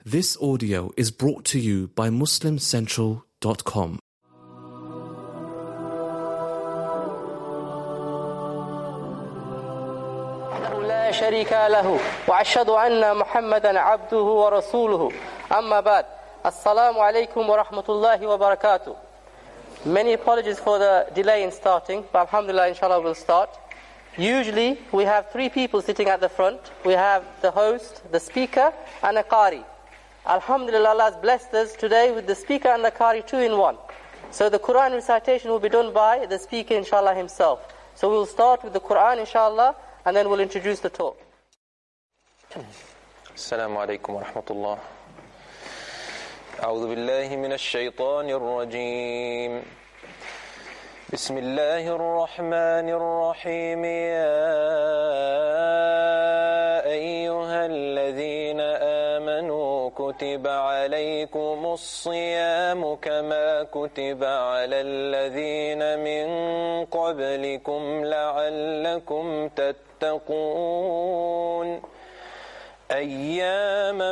This audio is brought to you by MuslimCentral.com. لا شريك له وأشهد أن محمدا عبده ورسوله أما بعد السلام عليكم ورحمة الله وبركاته. Many apologies for the delay in starting, but alhamdulillah, inshallah, we'll start. Usually we have three people sitting at the front. We have the host, the speaker, and a qari. Alhamdulillah, Allah has blessed us today with the speaker and the qari two in one. So the Quran recitation will be done by the speaker, inshallah, himself. So we'll start with the Quran, inshallah, and then we'll introduce the talk. السلام عليكم ورحمة الله. أعوذ بالله من الشيطان الرجيم. بسم الله الرحمن الرحيم. يا أيها الذين آمنوا كتب عليكم الصيام كما كتب على الذين من قبلكم لعلكم تتقون أياما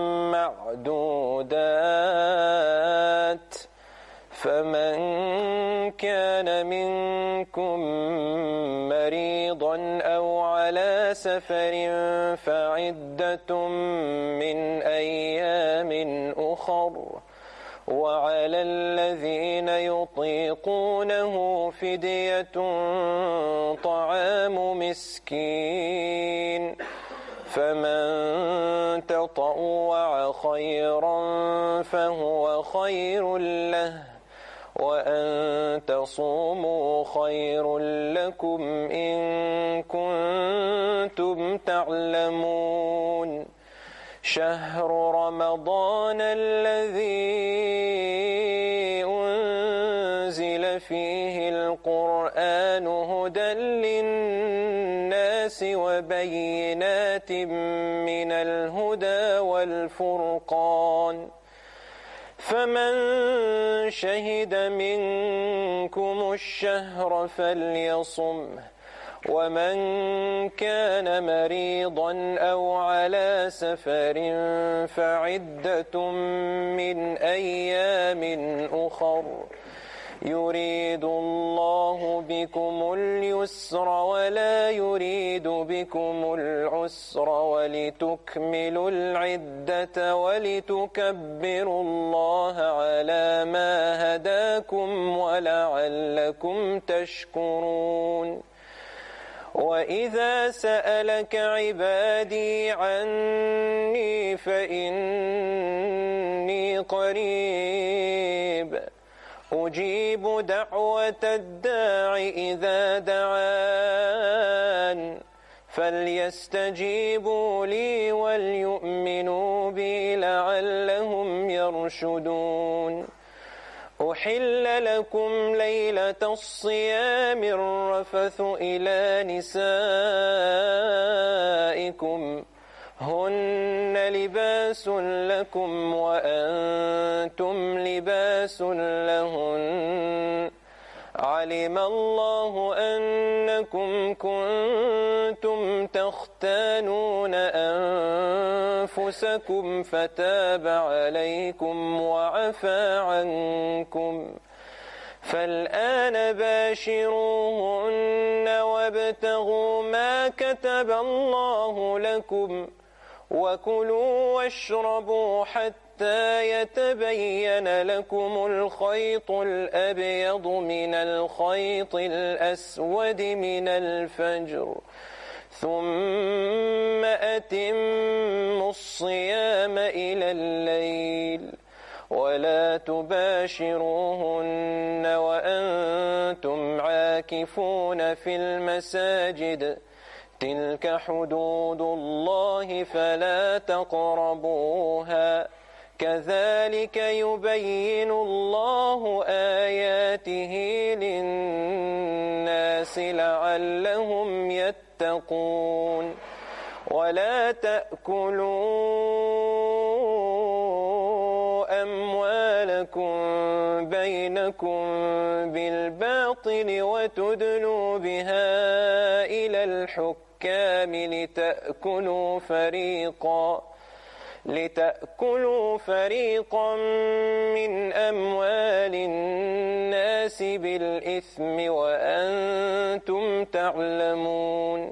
معدودات فمن كان منكم مريضا أو على سفر فعدة من أيام أخر وعلى الذين يطيقونه فدية طعام مسكين فمن تطوع خيرا فهو خير له وأن تصوموا خير لكم إن كنتم تعلمون شهر رمضان الذي أنزل فيه القرآن هدى للناس وبينات من الهدى والفرقان فمن شهد منكم الشهر فليصمه ومن كان مريضا أو على سفر فعدة من أيام أخر يريد الله بكم اليسر ولا يريد بكم العسر ولتكملوا العدة ولتكبروا الله على ما هداكم ولعلكم تشكرون وإذا سألك عبادي عني فإني قريب أجيب دعوة الداع إذا دعان فليستجيبوا لي وليؤمنوا بي لعلهم يرشدون أحل لكم ليلة الصيام الرفث إلى نسائكم هن لباس لكم وأنتم لباس لهن علم الله أنكم كنتم تختانون أنفسكم فتاب عليكم وعفى عنكم فالآن باشروهن وابتغوا ما كتب الله لكم وكلوا واشربوا حتى يتبين لكم الخيط الأبيض من الخيط الأسود من الفجر ثم أتموا الصيام إلى الليل ولا تباشروهن وأنتم عاكفون في المساجد تلك حدود الله فلا تقربوها كذلك يبين الله آياته للناس لعلهم يتقون ولا تأكلوا أموالكم بينكم بالباطل وتدلوا بها إلى الحكام لتأكلوا تأكلوا فريقا من أموال الناس بالإثم وأنتم تعلمون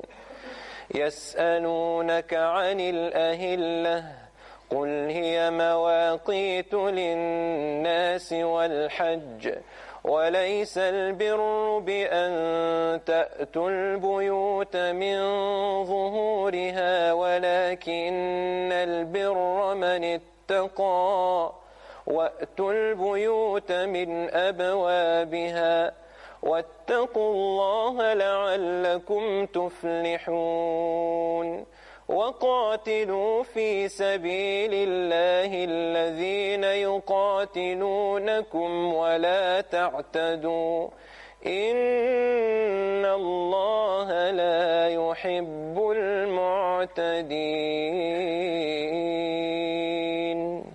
يسألونك عن الأهلة قل هي مواقيت للناس والحج وليس البر بأن تأتوا البيوت من ظهورها ولكن البر من اتقى وأتوا البيوت من أبوابها واتقوا الله لعلكم تفلحون وقاتلوا في سبيل الله الذين يقاتلونكم ولا تعتدوا إن الله لا يحب المعتدين.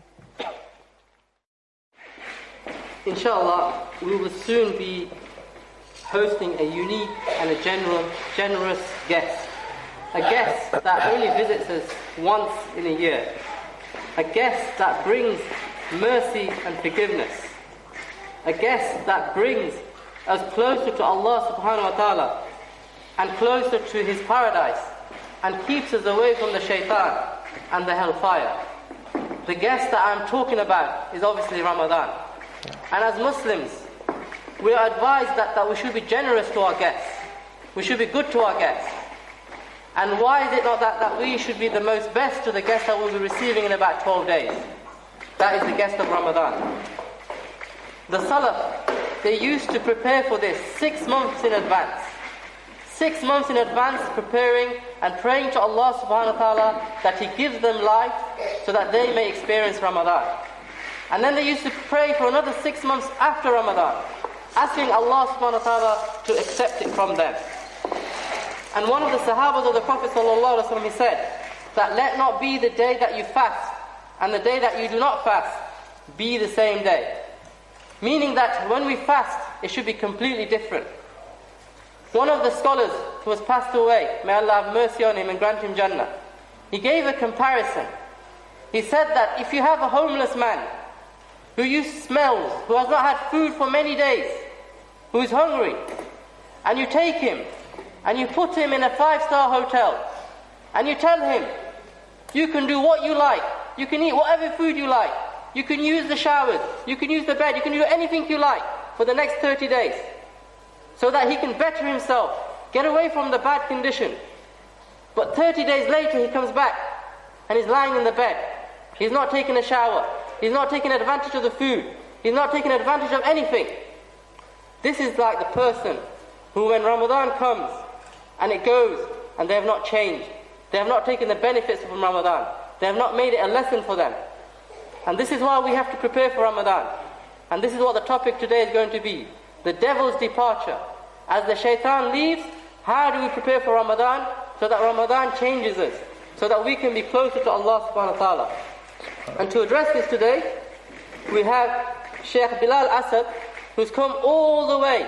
Inshallah, we will soon be hosting a unique and a generous guest. A guest that only visits us once in a year. A guest that brings mercy and forgiveness. A guest that brings us closer to Allah subhanahu wa ta'ala and closer to His paradise and keeps us away from the shaitan and the hellfire. The guest that I'm talking about is obviously Ramadan. And as Muslims, we are advised that we should be generous to our guests. We should be good to our guests. And why is it not that we should be the most best to the guests that we'll be receiving in about 12 days? That is the guest of Ramadan. The Salaf, they used to prepare for this 6 months in advance. 6 months in advance preparing and praying to Allah subhanahu wa ta'ala that He gives them life so that they may experience Ramadan. And then they used to pray for another 6 months after Ramadan, asking Allah subhanahu wa ta'ala to accept it from them. And one of the Sahabas of the Prophet sallallahu alaihi wasallam, he said that let not be the day that you fast and the day that you do not fast be the same day. Meaning that when we fast, it should be completely different. One of the scholars who has passed away, may Allah have mercy on him and grant him Jannah, he gave a comparison. He said that if you have a homeless man who smells, who has not had food for many days, who is hungry, and you take him and you put him in a 5-star hotel and you tell him you can do what you like, you can eat whatever food you like, you can use the showers, you can use the bed, you can do anything you like for the next 30 days so that he can better himself, get away from the bad condition. But 30 days later he comes back and he's lying in the bed. He's not taking a shower, he's not taking advantage of the food, he's not taking advantage of anything. This is like the person who, when Ramadan comes and it goes and they have not changed, they have not taken the benefits from Ramadan, they have not made it a lesson for them. And this is why we have to prepare for Ramadan. And this is what the topic today is going to be, the devil's departure. As the shaitan leaves, how do we prepare for Ramadan so that Ramadan changes us, so that we can be closer to Allah subhanahu wa ta'ala. And to address this today, we have Sheikh Bilal Asad, who's come all the way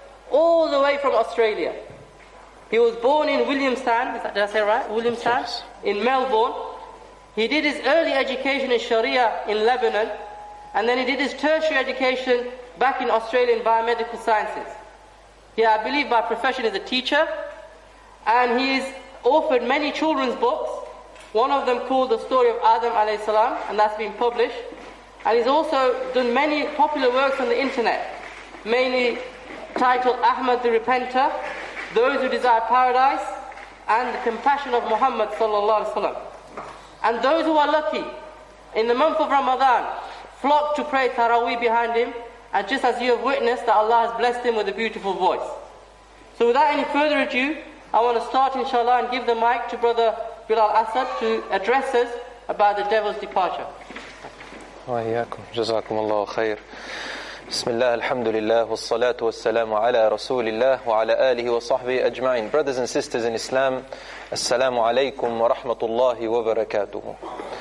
from Australia. He was born in Williamstown, did I say right? Williamstown, yes. In Melbourne. He did his early education in Sharia in Lebanon, and then he did his tertiary education back in Australia in biomedical sciences. I believe by profession is a teacher, and he has authored many children's books, one of them called The Story of Adam alayhi salam, and that's been published. And he's also done many popular works on the internet, mainly titled Ahmad the Repenter, Those Who Desire Paradise, and The Compassion of Muhammad sallallahu alaihi wasallam. And those who are lucky, in the month of Ramadan, flock to pray Taraweeh behind him, and just as you have witnessed that Allah has blessed him with a beautiful voice. So without any further ado, I want to start inshallah and give the mic to Brother Bilal Asad to address us about the devil's departure. وإياكم جزاكم الله خير. بسم الله الحمد لله والصلاة والسلام على رسول الله وعلى آله وصحبه أجمعين. Brothers and sisters in Islam, Assalamu alaikum wa rahmatullahi wa barakatuhu.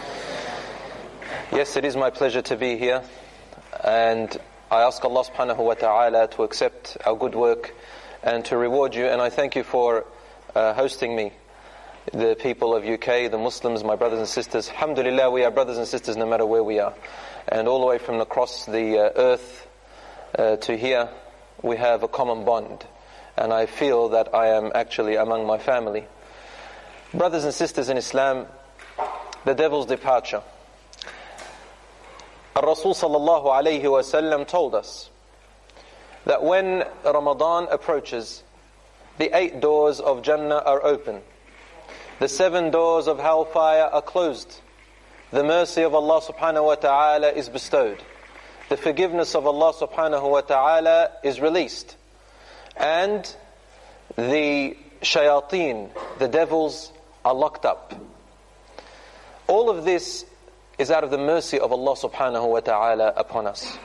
Yes, it is my pleasure to be here, and I ask Allah subhanahu wa ta'ala to accept our good work and to reward you, and I thank you for hosting me. the people of UK, the Muslims, my brothers and sisters. Alhamdulillah, we are brothers and sisters no matter where we are. And all the way from across the earth to here, we have a common bond. And I feel that I am actually among my family. Brothers and sisters in Islam, the devil's departure. Rasul sallallahu alayhi wa sallam told us that when Ramadan approaches, the 8 doors of Jannah are open. The 7 doors of hellfire are closed. The mercy of Allah subhanahu wa ta'ala is bestowed. The forgiveness of Allah subhanahu wa ta'ala is released. And the shayateen, the devils, are locked up. All of this is out of the mercy of Allah subhanahu wa ta'ala upon us.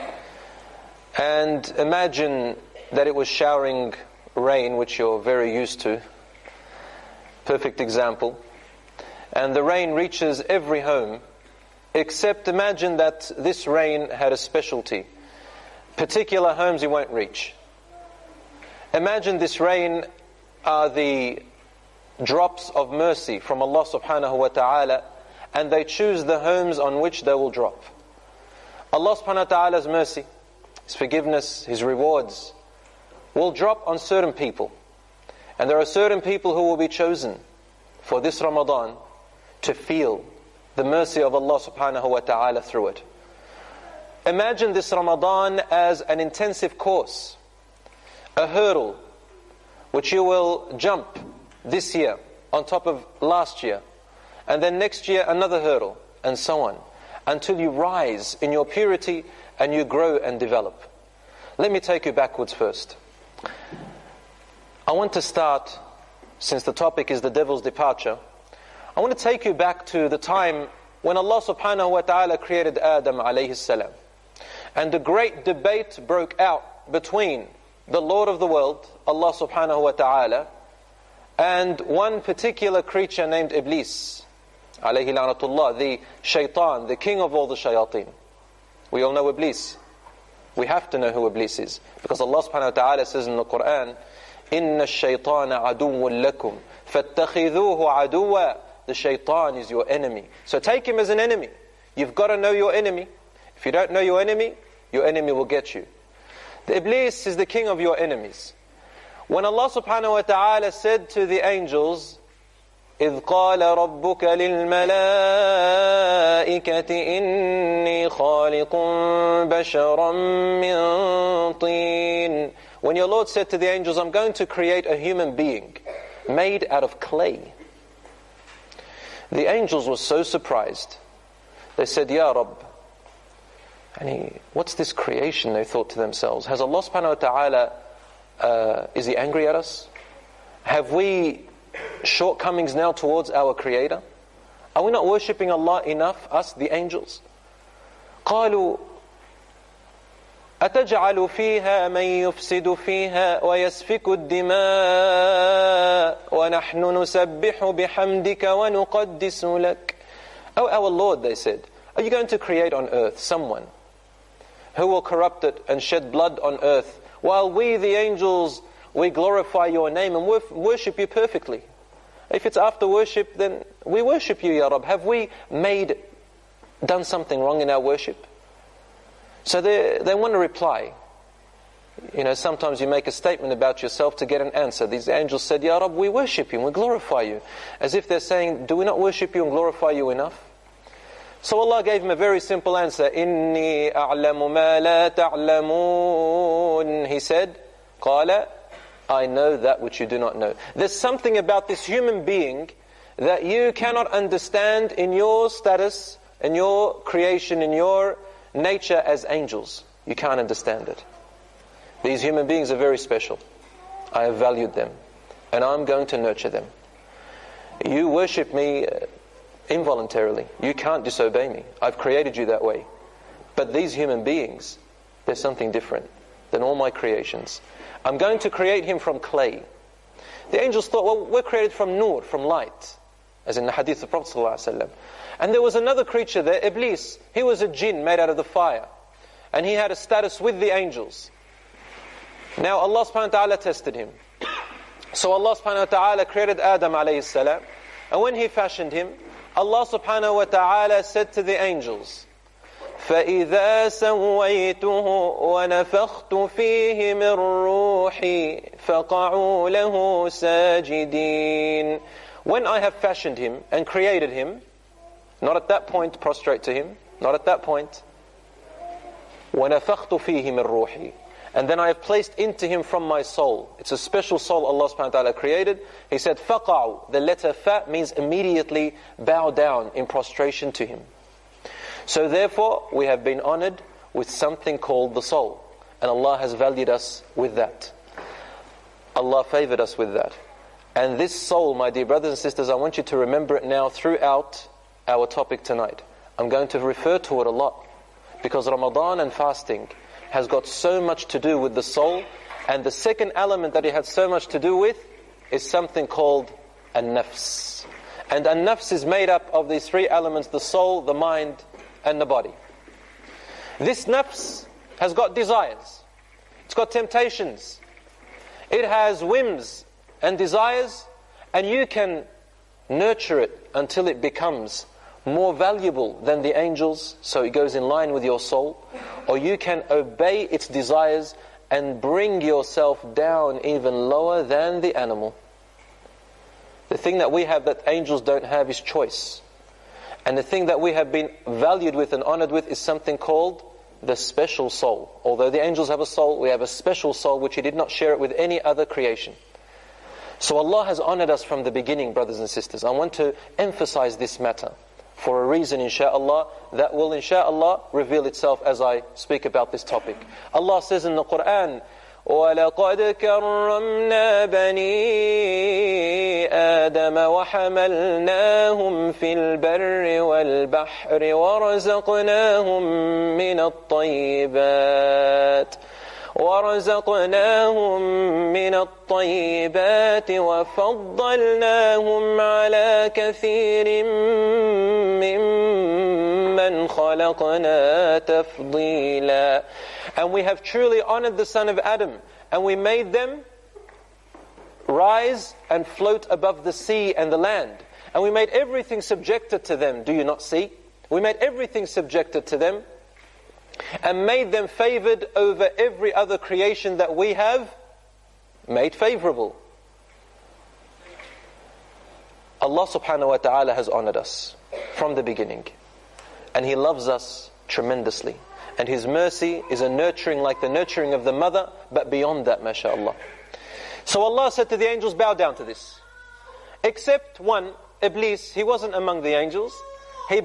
And imagine that it was showering rain, which you're very used to. Perfect example. And the rain reaches every home, except imagine that this rain had a specialty. Particular homes it won't reach. Imagine this rain are the drops of mercy from Allah subhanahu wa ta'ala, and they choose the homes on which they will drop. Allah subhanahu wa ta'ala's mercy, His forgiveness, His rewards will drop on certain people. And there are certain people who will be chosen for this Ramadan to feel the mercy of Allah subhanahu wa ta'ala through it. Imagine this Ramadan as an intensive course, a hurdle which you will jump this year on top of last year, and then next year another hurdle, and so on, until you rise in your purity and you grow and develop. Let me take you backwards first. I want to start, since the topic is the devil's departure, I want to take you back to the time when Allah subhanahu wa ta'ala created Adam alayhi salam. And a great debate broke out between the Lord of the world, Allah subhanahu wa ta'ala, and one particular creature named Iblis, alayhi la'natullah, the shaitan, the king of all the shayateen. We all know Iblis. We have to know who Iblis is, because Allah subhanahu wa ta'ala says in the Quran, إِنَّ الشَّيْطَانَ عَدُوٌّ لَكُمْ فَاتَّخِذُوهُ عَدُوًّا. The shaitan is your enemy. So take him as an enemy. You've got to know your enemy. If you don't know your enemy will get you. The Iblis is the king of your enemies. When Allah subhanahu wa ta'ala said to the angels, إِذْ قَالَ رَبُّكَ لِلْمَلَائِكَةِ إِنِّي خَالِقٌ بَشَرًا مِّن طِينٍ. When your Lord said to the angels, I'm going to create a human being made out of clay. The angels were so surprised. They said, Ya Rabb, what's this creation? They thought to themselves. Has Allah subhanahu wa ta'ala, is He angry at us? Have we shortcomings now towards our Creator? Are we not worshipping Allah enough, us, the angels? قالوا أتجعل فيها من يفسد فيها ويسفك الدماء ونحن نسبح بحمدك ونقدس لك. Oh, our Lord, they said, are you going to create on earth someone who will corrupt it and shed blood on earth, while we, the angels, we glorify your name and worship you perfectly? If it's after worship, then we worship you, Ya Rabb. Have we done something wrong in our worship? So they want to reply. Sometimes you make a statement about yourself to get an answer. These angels said, Ya Rabb, we worship you and we glorify you. As if they're saying, do we not worship you and glorify you enough? So Allah gave him a very simple answer. إِنِّي أَعْلَمُ مَا لَا تَعْلَمُونَ. He said, قَالَ, I know that which you do not know. There's something about this human being that you cannot understand in your status, in your creation, in your nature as angels. You can't understand it. These human beings are very special. I have valued them, and I'm going to nurture them. You worship me involuntarily. You can't disobey me. I've created you that way. But these human beings, there's something different than all my creations. I'm going to create him from clay. The angels thought, well, we're created from nur, from light, as in the hadith of Prophet ﷺ. And there was another creature there, Iblis. He was a jinn made out of the fire. And he had a status with the angels. Now Allah subhanahu wa ta'ala tested him. So Allah subhanahu wa ta'ala created Adam alayhi salam, and when He fashioned him, Allah subhanahu wa ta'ala said to the angels, فَإِذَا سَوَّيْتُهُ وَنَفَخْتُ فِيهِ مِنْ رُوحِي فَقَعُوا لَهُ سَاجِدِينَ. When I have fashioned him and created him, not at that point prostrate to him, not at that point. وَنَفَخْتُ فِيهِ مِنْ رُوحِي, and then I have placed into him from my soul. It's a special soul Allah subhanahu wa ta'ala created. He said, فَقَعُوا, the letter fa means immediately bow down in prostration to him. So therefore, we have been honored with something called the soul. And Allah has valued us with that. Allah favored us with that. And this soul, my dear brothers and sisters, I want you to remember it now throughout our topic tonight. I'm going to refer to it a lot, because Ramadan and fasting has got so much to do with the soul. And the second element that it has so much to do with is something called an-nafs. And an-nafs is made up of these three elements: the soul, the mind, and the body. This nafs has got desires. It's got temptations. It has whims and desires, and you can nurture it until it becomes more valuable than the angels, so it goes in line with your soul. Or you can obey its desires and bring yourself down even lower than the animal. The thing that we have that angels don't have is choice. And the thing that we have been valued with and honored with is something called the special soul. Although the angels have a soul, we have a special soul which He did not share it with any other creation. So Allah has honored us from the beginning, brothers and sisters. I want to emphasize this matter for a reason, insha'Allah, that will insha'Allah reveal itself as I speak about this topic. Allah says in the Quran, وَلَقَدْ كَرَّمْنَا بَنِي آدَمَ وَحَمَلْنَاهُمْ فِي الْبَرِّ وَالْبَحْرِ وَرَزَقْنَاهُمْ مِنَ الطَّيِّبَاتِ وَفَضَّلْنَاهُمْ عَلَى كَثِيرٍ مِّمَّنْ خَلَقْنَا تَفْضِيلًا. And we have truly honored the son of Adam, and we made them rise and float above the sea and the land. And we made everything subjected to them. Do you not see? We made everything subjected to them, and made them favored over every other creation that we have made favorable. Allah subhanahu wa ta'ala has honored us from the beginning, and He loves us tremendously. And His mercy is a nurturing like the nurturing of the mother, but beyond that, mashallah. So Allah said to the angels, bow down to this. Except one, Iblis, he wasn't among the angels. He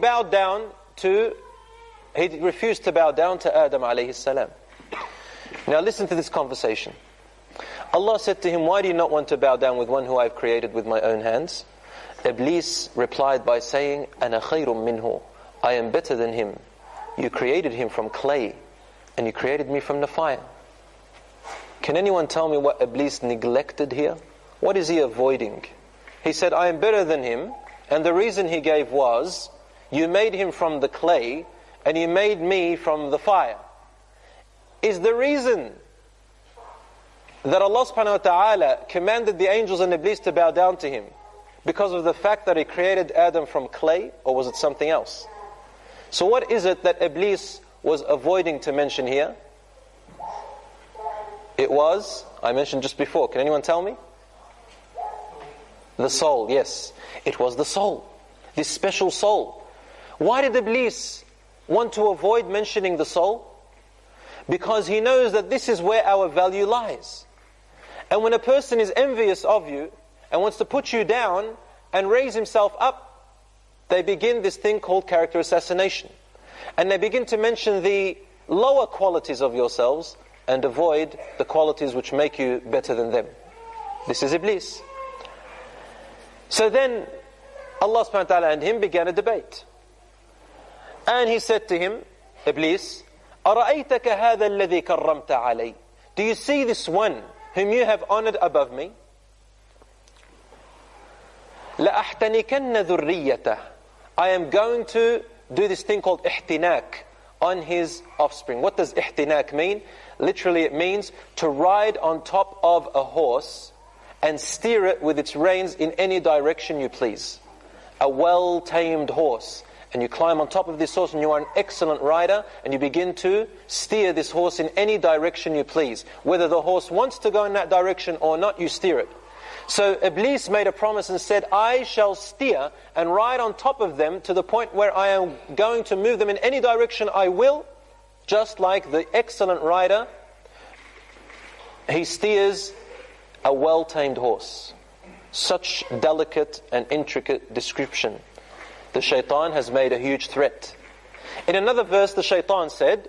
refused to bow down to Adam alayhi salam. Now listen to this conversation. Allah said to him, why do you not want to bow down with one who I have created with my own hands? Iblis replied by saying, أَنَا خَيْرٌ مِّنْهُ, I am better than him. You created him from clay, and you created me from the fire. Can anyone tell me what Iblis neglected here? What is he avoiding? He said, I am better than him, and the reason he gave was, you made him from the clay, and you made me from the fire. Is the reason that Allah subhanahu wa ta'ala commanded the angels and Iblis to bow down to him because of the fact that He created Adam from clay, or was it something else? So what is it that Iblis was avoiding to mention here? It was, I mentioned just before, can anyone tell me? The soul, yes. It was the soul, this special soul. Why did Iblis want to avoid mentioning the soul? Because he knows that this is where our value lies. And when a person is envious of you and wants to put you down and raise himself up, they begin this thing called character assassination. And they begin to mention the lower qualities of yourselves and avoid the qualities which make you better than them. This is Iblis. So then Allah subhanahu wa ta'ala and him began a debate. And he said to him, Iblis, أَرَأَيْتَكَ هَذَا الَّذِي كَرَّمْتَ عَلَيْهِ, do you see this one whom you have honored above me? لَأَحْتَنِكَنَّ ذُرِّيَّتَهُ, I am going to do this thing called ihtinak on his offspring. What does ihtinak mean? Literally it means to ride on top of a horse and steer it with its reins in any direction you please. A well-tamed horse. And you climb on top of this horse and you are an excellent rider, and you begin to steer this horse in any direction you please. Whether the horse wants to go in that direction or not, you steer it. So Iblis made a promise and said, I shall steer and ride on top of them to the point where I am going to move them in any direction I will, just like the excellent rider, he steers a well-tamed horse. Such delicate and intricate description. The shaitan has made a huge threat. In another verse, the shaitan said,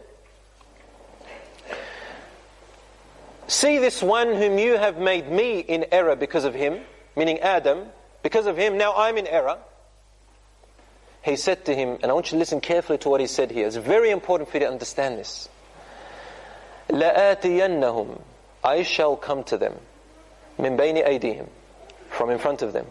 see this one whom you have made me in error because of him, meaning Adam, because of him, now I'm in error. He said to him, and I want you to listen carefully to what he said here. It's very important for you to understand this. لَآتِيَنَّهُمْ, I shall come to them, مِنْ بَيْنِ أَيْدِيهِمْ, from in front of them,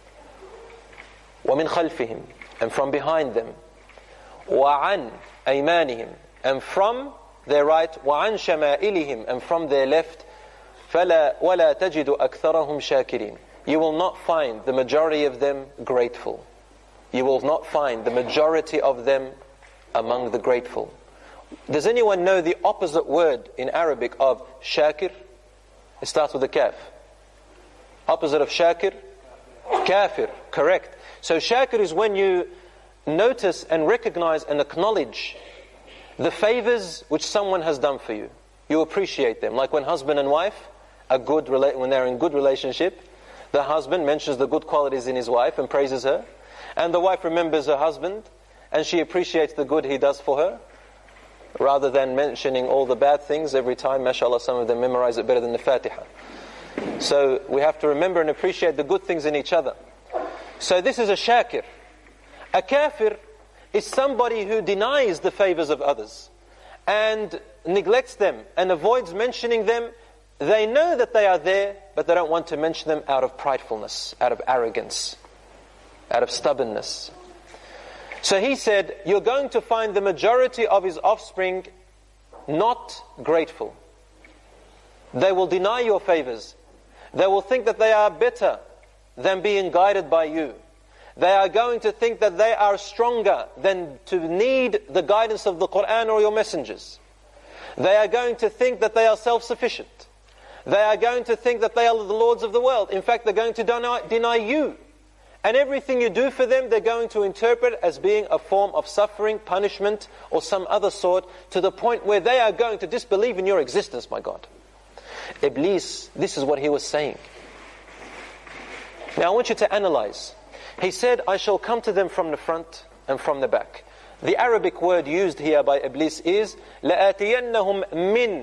وَمِنْ خَلْفِهِمْ, and from behind them, وَعَنْ أَيْمَانِهِمْ, and from their right, وَعَنْ شَمَائِلِهِمْ, and from their left, وَلَا تَجِدُ أَكْثَرَهُمْ شَاكِرِينَ. You will not find the majority of them grateful. You will not find the majority of them among the grateful. Does anyone know the opposite word in Arabic of shakir? It starts with a kaf. Opposite of shakir? Kafir, correct. So shakir is when you notice and recognize and acknowledge the favors which someone has done for you. You appreciate them. Like when husband and wife are when they're in good relationship, the husband mentions the good qualities in his wife and praises her, and the wife remembers her husband and she appreciates the good he does for her, rather than mentioning all the bad things every time. MashaAllah, some of them memorize it better than the Fatiha. So we have to remember and appreciate the good things in each other. So this is a shakir. A kafir is somebody who denies the favors of others and neglects them and avoids mentioning them. They know that they are there, but they don't want to mention them out of pridefulness, out of arrogance, out of stubbornness. So he said, you're going to find the majority of his offspring not grateful. They will deny your favors. They will think that they are better than being guided by you. They are going to think that they are stronger than to need the guidance of the Quran or your messengers. They are going to think that they are self-sufficient. They are going to think that they are the lords of the world. In fact, they're going to deny you. And everything you do for them, they're going to interpret as being a form of suffering, punishment, or some other sort, to the point where they are going to disbelieve in your existence, my God. Iblis, this is what he was saying. Now I want you to analyze. He said, I shall come to them from the front and from the back. The Arabic word used here by Iblis is لَآتِيَنَّهُمْ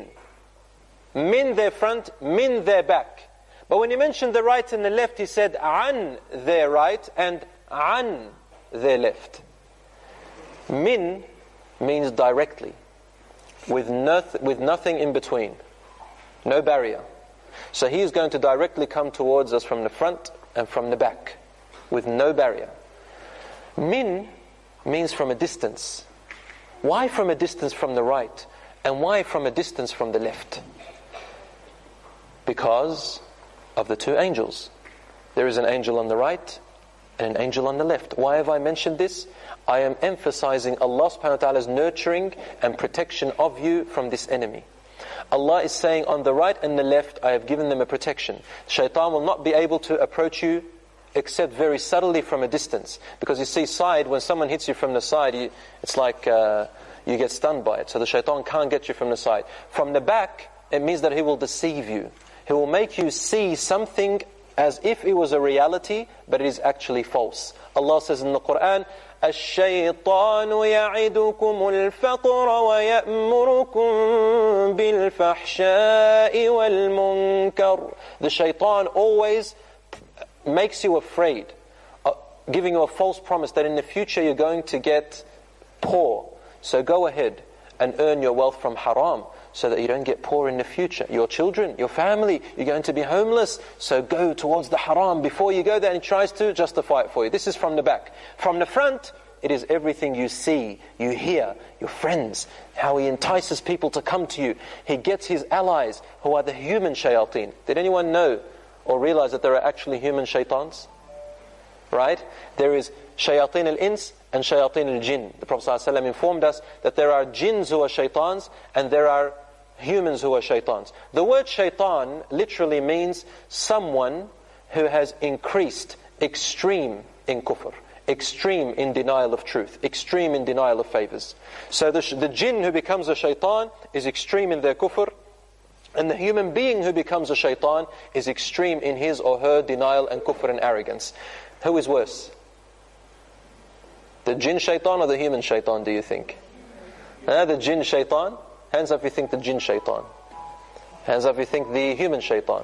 min their front, min their back. But when he mentioned the right and the left, he said an their right and an their left. Min means directly, with nothing in between, no barrier. So he is going to directly come towards us from the front and from the back, with no barrier. Min means from a distance. Why from a distance from the right? And why from a distance from the left? Because of the two angels. There is an angel on the right and an angel on the left. Why have I mentioned this? I am emphasizing Allah subhanahu wa ta'ala's nurturing and protection of you from this enemy. Allah is saying on the right and the left, I have given them a protection. Shaitan will not be able to approach you except very subtly from a distance. Because you see, side, when someone hits you from the side, it's like you get stunned by it. So the shaitan can't get you from the side. From the back, it means that he will deceive you. He will make you see something as if it was a reality, but it is actually false. Allah says in the Quran, الشيطان يعدكم الفقر ويأمركم بالفحشاء والمنكر. The shaitan always makes you afraid, giving you a false promise that in the future you're going to get poor. So go ahead and earn your wealth from haram, so that you don't get poor in the future. Your children, your family, you're going to be homeless, so go towards the haram before you go there, and he tries to justify it for you. This is from the back. From the front, it is everything you see, you hear, your friends, how he entices people to come to you. He gets his allies, who are the human shayateen. Did anyone know or realize that there are actually human shaitans? Right? There is shayateen al-ins and shayateen al-jinn. The Prophet ﷺ informed us that there are jinns who are shaitans and there are humans who are shaitans. The word shaitan literally means someone who has increased extreme in kufr, extreme in denial of truth, extreme in denial of favors. So the jinn who becomes a shaitan is extreme in their kufr, and the human being who becomes a shaitan is extreme in his or her denial and kufr and arrogance. Who is worse? The jinn shaitan or the human shaitan, do you think? The jinn shaitan? Hands up if you think the jinn shaitan. Hands up if you think the human shaitan.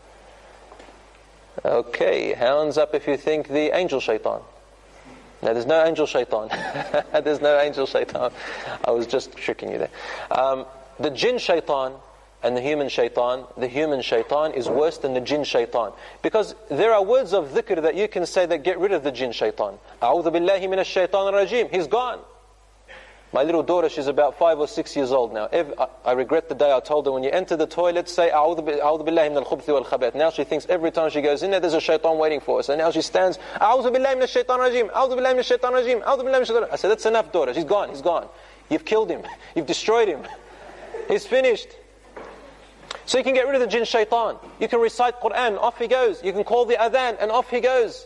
Okay, hands up if you think the angel shaitan. No, there's no angel shaitan. There's no angel shaitan. I was just tricking you there. The jinn shaitan and the human shaitan is worse than the jinn shaitan. Because there are words of dhikr that you can say that get rid of the jinn shaitan. A'udhu billahi minash shaitan rajim. He's gone. My little daughter, she's about 5 or 6 years old now. I regret the day I told her, when you enter the toilet, say A'udhu billahi minal khubthi wal khabath. Now she thinks every time she goes in there's a shaitan waiting for her. So now she stands, A'udhu billahi minash shaitan rajim, A'udhu billahi minash shaitan rajim, A'udhu billahi minash shaitan rajim. I said, that's enough, daughter. He's gone. You've killed him. You've destroyed him. He's finished. So you can get rid of the jinn shaitan. You can recite Quran, off he goes. You can call the adhan, and off he goes.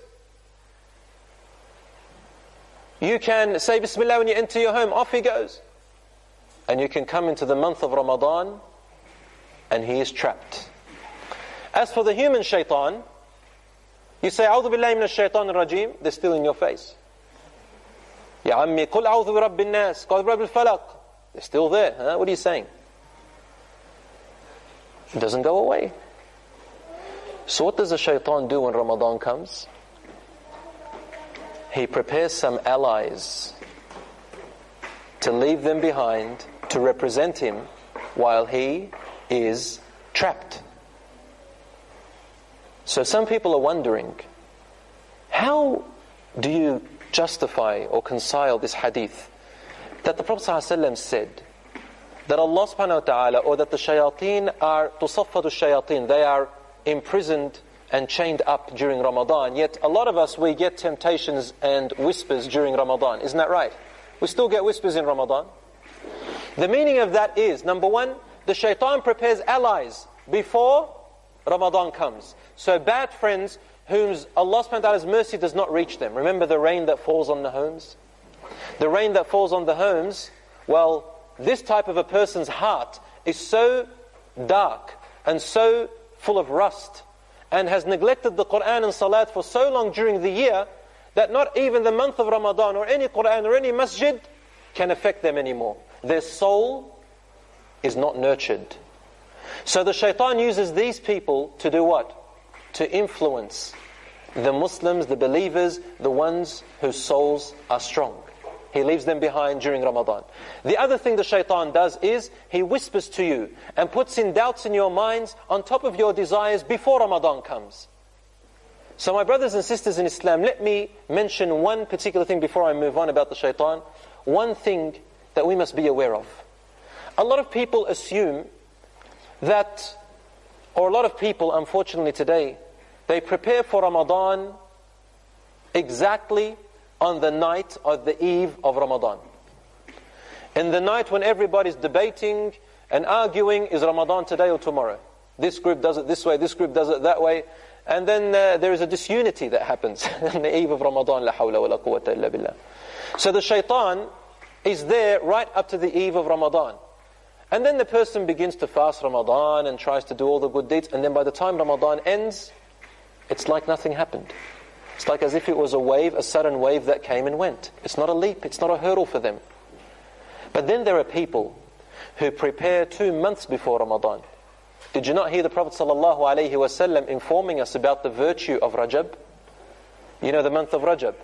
You can say Bismillah when you enter your home, off he goes. And you can come into the month of Ramadan, and he is trapped. As for the human shaitan, you say, A'udhu billahi minash shaitan rajim, they're still in your face. Ya ammi, qul a'udhu bi rabbin nas, qul rabbil falaq. They're still there. Huh? What are you saying? It doesn't go away. So what does the shaitan do when Ramadan comes? He prepares some allies to leave them behind, to represent him while he is trapped. So some people are wondering, how do you justify or reconcile this hadith that the Prophet ﷺ said that Allah subhanahu wa ta'ala, or that the shayateen are tusaffadu shayateen, they are imprisoned and chained up during Ramadan, yet a lot of us, we get temptations and whispers during Ramadan. Isn't that right? We still get whispers in Ramadan. The meaning of that is, number one, the shaitan prepares allies before Ramadan comes. So bad friends whom Allah subhanahu wa ta'ala's mercy does not reach them. Remember the rain that falls on the homes? The rain that falls on the homes, well, this type of a person's heart is so dark and so full of rust, and has neglected the Quran and Salat for so long during the year, that not even the month of Ramadan or any Quran or any masjid can affect them anymore. Their soul is not nurtured. So the shaitan uses these people to do what? To influence the Muslims, the believers, the ones whose souls are strong. He leaves them behind during Ramadan. The other thing the shaitan does is, he whispers to you and puts in doubts in your minds on top of your desires before Ramadan comes. So my brothers and sisters in Islam, let me mention one particular thing before I move on about the shaitan. One thing that we must be aware of. A lot of people assume that, or a lot of people unfortunately today, they prepare for Ramadan exactly on the night of the eve of Ramadan. In the night when everybody's debating and arguing, is Ramadan today or tomorrow? This group does it this way, this group does it that way. And then there is a disunity that happens on the eve of Ramadan. La hawla wa la quwwata illa billah. So the shaitan is there right up to the eve of Ramadan. And then the person begins to fast Ramadan and tries to do all the good deeds. And then by the time Ramadan ends, it's like nothing happened. It's like as if it was a wave, a sudden wave that came and went. It's not a leap, it's not a hurdle for them. But then there are people who prepare 2 months before Ramadan. Did you not hear the Prophet ﷺ informing us about the virtue of Rajab? You know the month of Rajab?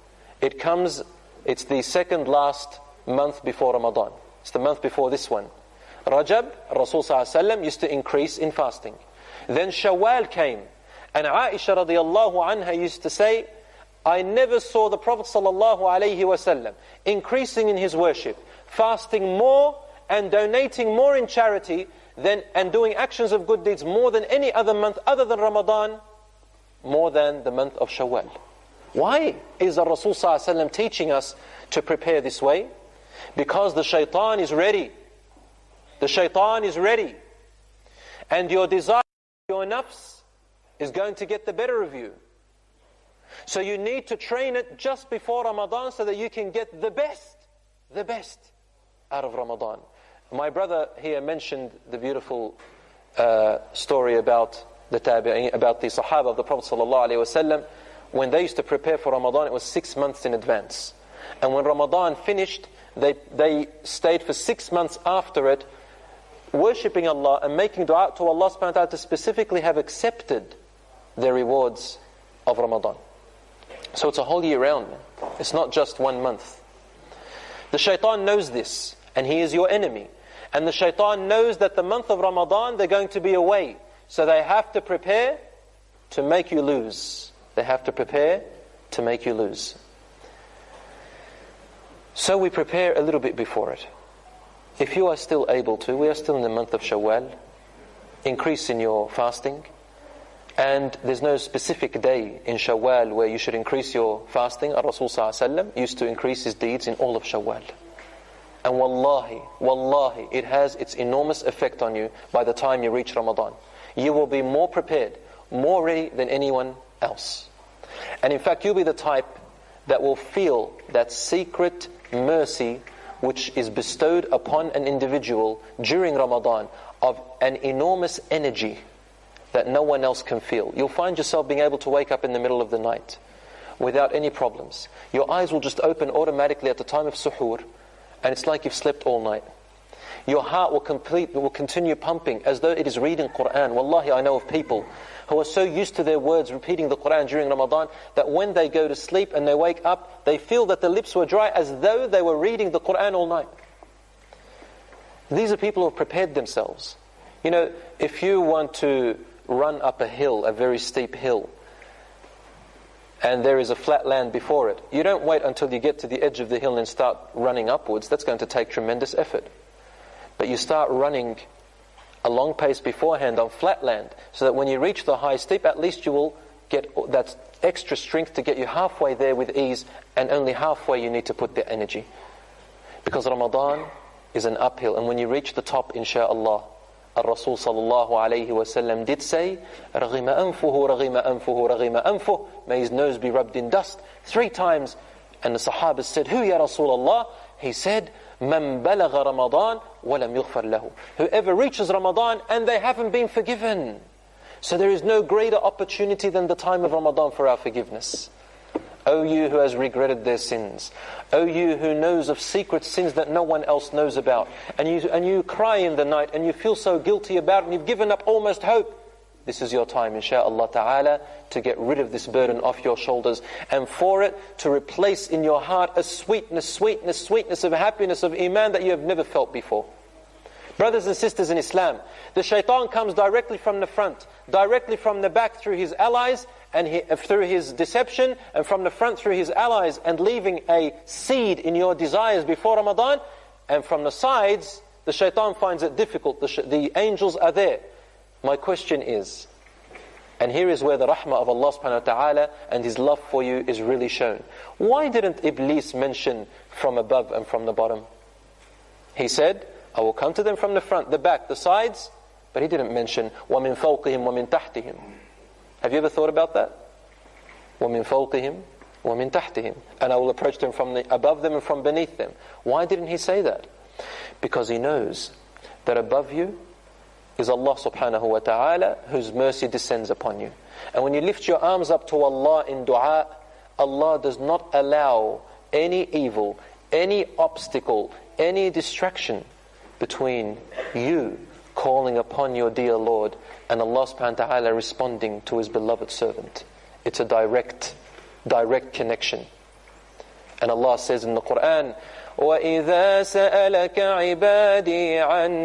It's the second last month before Ramadan. It's the month before this one. Rajab, Rasul ﷺ used to increase in fasting. Then Shawwal came. And Aisha radiallahu anha used to say, I never saw the Prophet sallallahu alayhi wasallam increasing in his worship, fasting more and donating more in charity and doing actions of good deeds more than any other month other than Ramadan, more than the month of Shawwal. Why is the Rasul ﷺ teaching us to prepare this way? Because the shaitan is ready. The shaitan is ready. And your desire, your nafs, is going to get the better of you. So you need to train it just before Ramadan so that you can get the best out of Ramadan. My brother here mentioned the beautiful story about the tabi'in, about the Sahaba of the Prophet ﷺ. When they used to prepare for Ramadan, it was 6 months in advance. And when Ramadan finished, they stayed for 6 months after it, worshipping Allah and making dua to Allah subhanahu wa ta'ala to specifically have accepted their rewards of Ramadan. So it's a whole year round, man. It's not just 1 month. The shaitan knows this, and he is your enemy. And the shaitan knows that the month of Ramadan they're going to be away. So they have to prepare to make you lose. They have to prepare to make you lose. So we prepare a little bit before it. If you are still able to, we are still in the month of Shawwal, increase in your fasting. And there's no specific day in Shawwal where you should increase your fasting. Ar-Rasul ﷺ used to increase his deeds in all of Shawwal. And wallahi, it has its enormous effect on you by the time you reach Ramadan. You will be more prepared, more ready than anyone else. And in fact, you'll be the type that will feel that secret mercy which is bestowed upon an individual during Ramadan of an enormous energy that no one else can feel. You'll find yourself being able to wake up in the middle of the night without any problems. Your eyes will just open automatically at the time of suhoor, and it's like you've slept all night. Your heart will continue pumping as though it is reading Qur'an. Wallahi, I know of people who are so used to their words repeating the Qur'an during Ramadan that when they go to sleep and they wake up, they feel that their lips were dry as though they were reading the Qur'an all night. These are people who have prepared themselves. You know, if you want to run up a hill, a very steep hill, and there is a flat land before it, you don't wait until you get to the edge of the hill and start running upwards. That's going to take tremendous effort. But you start running a long pace beforehand on flat land, so that when you reach the high steep, at least you will get that extra strength to get you halfway there with ease, and only halfway you need to put the energy. Because Ramadan is an uphill, and when you reach the top, insha'Allah, Ar-Rasul sallallahu alayhi wa sallam did say, رَغِمَ أَنفُهُ رَغِمَ أَنفُهُ رَغِمَ أَنفُهُ, may his nose be rubbed in dust 3 times. And the Sahabas said, who ya Rasulullah? He said, مَنْ بَلَغَ رَمَضَانَ وَلَمْ يُغْفَرْ لَهُ, whoever reaches Ramadan and they haven't been forgiven. So there is no greater opportunity than the time of Ramadan for our forgiveness. O you who has regretted their sins, O you who knows of secret sins that no one else knows about, and you cry in the night and you feel so guilty about it and you've given up almost hope, this is your time, insha'Allah ta'ala, to get rid of this burden off your shoulders, and for it to replace in your heart a sweetness of happiness, of iman that you have never felt before. Brothers and sisters in Islam, the shaitan comes directly from the front, directly from the back through his allies, and through his deception, and from the front through his allies, and leaving a seed in your desires before Ramadan. And from the sides, the shaitan finds it difficult. The angels are there. My question is, and here is where the rahmah of Allah subhanahu wa ta'ala and His love for you is really shown. Why didn't Iblis mention from above and from the bottom? He said, I will come to them from the front, the back, the sides, but he didn't mention وَمِن فَوْقِهِمْ وَمِن تَحْتِهِمْ. Have you ever thought about that? وَمِن فَوْقِهِمْ وَمِن تَحْتِهِمْ. And I will approach them from above them and from beneath them. Why didn't he say that? Because he knows that above you is Allah subhanahu wa ta'ala, whose mercy descends upon you. And when you lift your arms up to Allah in dua, Allah does not allow any evil, any obstacle, any distraction between you calling upon your dear Lord and Allah subhanahu wa ta'ala responding to His beloved servant. It's a direct connection. And Allah says in the Quran, وَإِذَا سَأَلَكَ عِبَادِي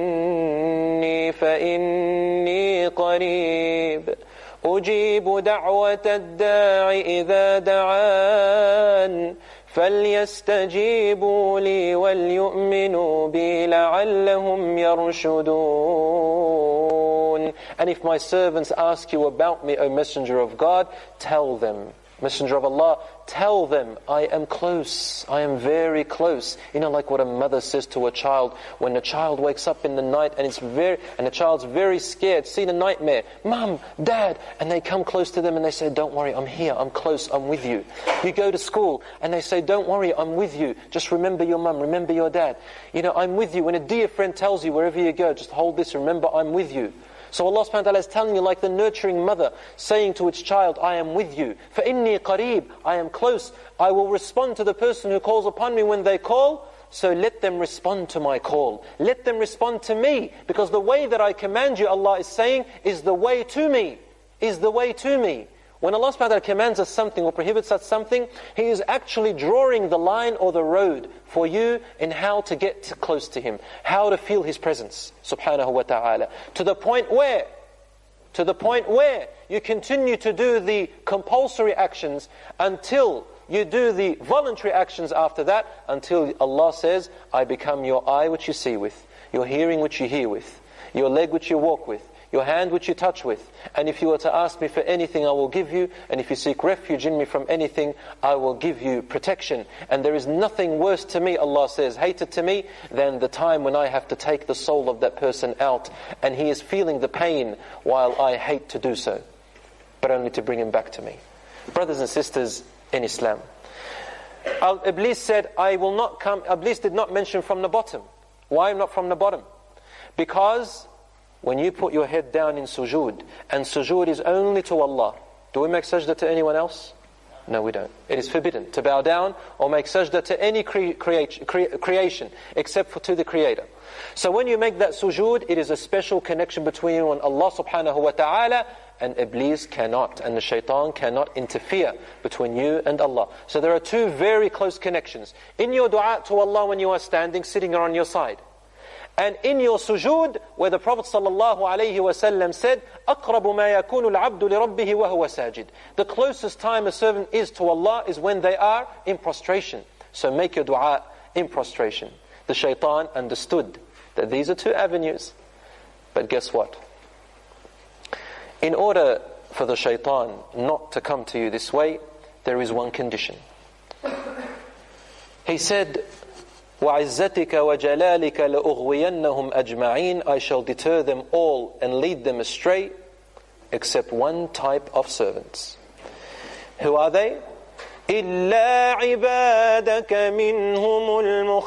عَنِّي فَإِنِّي قَرِيبٌ أُجِيبُ دَعْوَةَ الدَّاعِ إِذَا دَعَانِ فَلْيَسْتَجِيبُوا لِي وَلْيُؤْمِنُوا بِي لَعَلَّهُمْ يَرْشُدُونَ. And if my servants ask you about me, O Messenger of God, tell them, Messenger of Allah, tell them, I am close, I am very close. You know, like what a mother says to a child when a child wakes up in the night and the child's very scared, seen a nightmare, Mum, Dad, and they come close to them and they say, don't worry, I'm here, I'm close, I'm with you. You go to school and they say, don't worry, I'm with you. Just remember your mum, remember your dad. You know, I'm with you. When a dear friend tells you wherever you go, just hold this, remember I'm with you. So Allah subhanahu wa ta'ala is telling you, like the nurturing mother saying to its child, I am with you. فَإِنِّي قَرِيب, I am close. I will respond to the person who calls upon me when they call. So let them respond to my call. Let them respond to me. Because the way that I command you, Allah is saying, is the way to me. Is the way to me. When Allah subhanahu wa ta'ala commands us something or prohibits us something, He is actually drawing the line or the road for you in how to get close to Him, how to feel His presence, subhanahu wa ta'ala. To the point where you continue to do the compulsory actions until you do the voluntary actions after that, until Allah says, I become your eye which you see with, your hearing which you hear with, your leg which you walk with, your hand which you touch with. And if you were to ask me for anything, I will give you. And if you seek refuge in me from anything, I will give you protection. And there is nothing worse to me, Allah says, hated to me, than the time when I have to take the soul of that person out, and he is feeling the pain while I hate to do so, but only to bring him back to me. Brothers and sisters in Islam, Iblis said, I will not come. Iblis did not mention from the bottom. Why not from the bottom? Because when you put your head down in sujood, and sujood is only to Allah, do we make sajda to anyone else? No, we don't. It is forbidden to bow down or make sajda to any creation except to the Creator. So when you make that sujood, it is a special connection between you and Allah subhanahu wa ta'ala, and Iblis cannot, and the shaitan cannot interfere between you and Allah. So there are two very close connections. In your dua to Allah when you are standing, sitting on your side. And in your sujood, where the Prophet ﷺ said, أَقْرَبُ مَا يَكُونُ الْعَبْدُ لِرَبِّهِ وَهُوَ سَاجِدٌ. The closest time a servant is to Allah is when they are in prostration. So make your dua in prostration. The shaitan understood that these are two avenues. But guess what? In order for the shaitan not to come to you this way, there is one condition. He said, وَعِزَّتِكَ وَجَلَالِكَ لَأُغْوِيَنَّهُمْ أَجْمَعِينَ. I shall deter them all and lead them astray, except one type of servants. Who are they? إِلَّا عِبَادَكَ مِنْهُمُ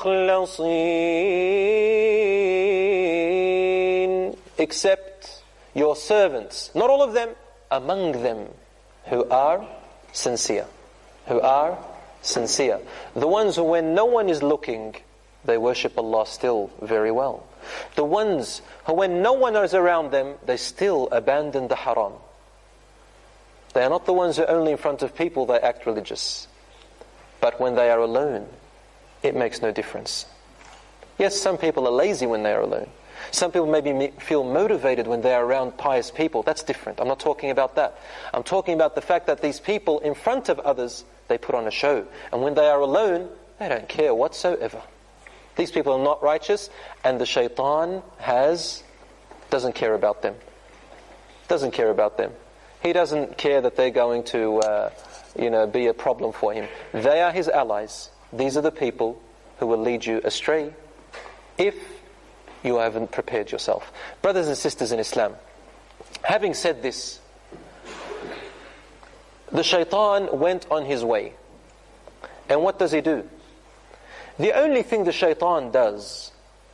الْمُخْلَصِينَ. Except your servants, not all of them, among them, who are sincere. Who are sincere. The ones who, when no one is looking, they worship Allah still very well. The ones who, when no one is around them, they still abandon the haram. They are not the ones who only in front of people they act religious. But when they are alone, it makes no difference. Yes, some people are lazy when they are alone. Some people maybe feel motivated when they are around pious people. That's different. I'm not talking about that. I'm talking about the fact that these people in front of others, they put on a show. And when they are alone, they don't care whatsoever. These people are not righteous, and the shaitan doesn't care about them. Doesn't care about them. He doesn't care that they're going to be a problem for him. They are his allies. These are the people who will lead you astray if you haven't prepared yourself. Brothers and sisters in Islam, having said this, the shaitan went on his way. And what does he do? The only thing the shaitan does,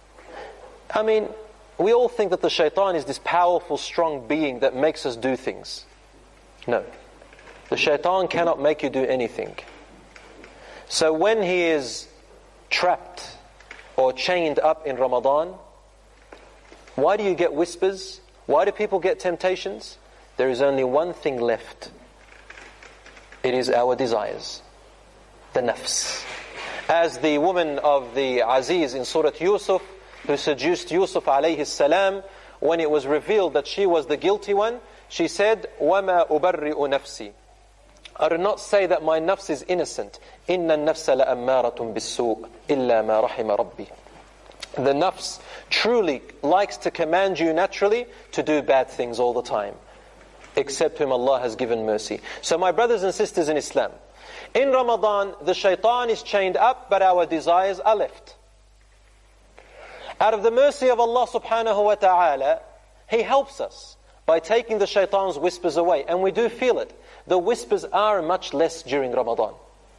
we all think that the shaitan is this powerful, strong being that makes us do things. No. The shaitan cannot make you do anything. So when he is trapped or chained up in Ramadan, why do you get whispers? Why do people get temptations? There is only one thing left. It is our desires. The nafs. As the woman of the Aziz in Surah Yusuf, who seduced Yusuf alayhi salam, when it was revealed that she was the guilty one, she said, وَمَا أُبَرِّئُ نَفْسِي. I do not say that my nafs is innocent. إِنَّ النَّفْسَ لَأَمَّارَةٌ بِالسُّوءِ إِلَّا مَا رَحِمَ رَبِّي. The nafs truly likes to command you naturally to do bad things all the time, except whom Allah has given mercy. So my brothers and sisters in Islam, in Ramadan, the shaitan is chained up, but our desires are left. Out of the mercy of Allah subhanahu wa ta'ala, He helps us by taking the shaitan's whispers away. And we do feel it. The whispers are much less during Ramadan.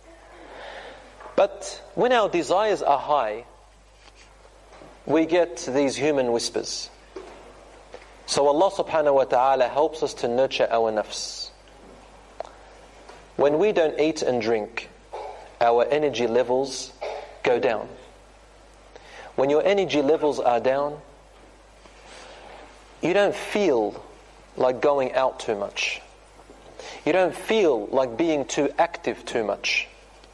But when our desires are high, we get these human whispers. So Allah subhanahu wa ta'ala helps us to nurture our nafs. When we don't eat and drink, our energy levels go down. When your energy levels are down, you don't feel like going out too much. You don't feel like being too active too much.